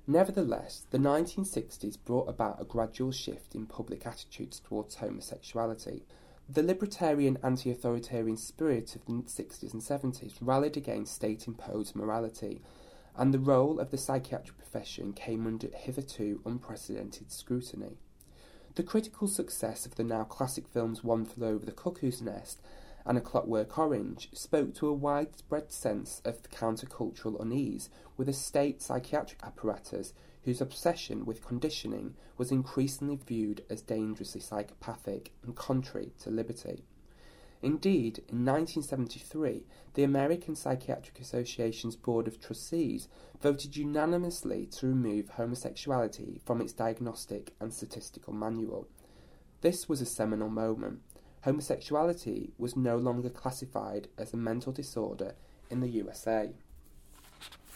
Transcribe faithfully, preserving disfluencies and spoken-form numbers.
Nevertheless, the nineteen sixties brought about a gradual shift in public attitudes towards homosexuality. The libertarian anti-authoritarian spirit of the sixties and seventies rallied against state-imposed morality, and the role of the psychiatric profession came under hitherto unprecedented scrutiny. The critical success of the now classic films One Flew Over the Cuckoo's Nest and A Clockwork Orange spoke to a widespread sense of countercultural unease with a state psychiatric apparatus whose obsession with conditioning was increasingly viewed as dangerously psychopathic and contrary to liberty. Indeed, in nineteen seventy-three, the American Psychiatric Association's Board of Trustees voted unanimously to remove homosexuality from its diagnostic and statistical manual. This was a seminal moment. Homosexuality was no longer classified as a mental disorder in the U S A.